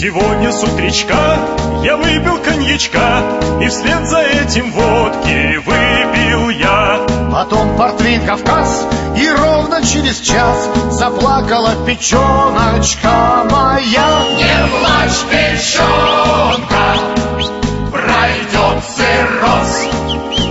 Сегодня с утречка я выпил коньячка, и вслед за этим водки выпил я. Потом портвейн «Кавказ», и ровно через час заплакала печеночка моя. Не плачь, печенка, пройдет цирроз.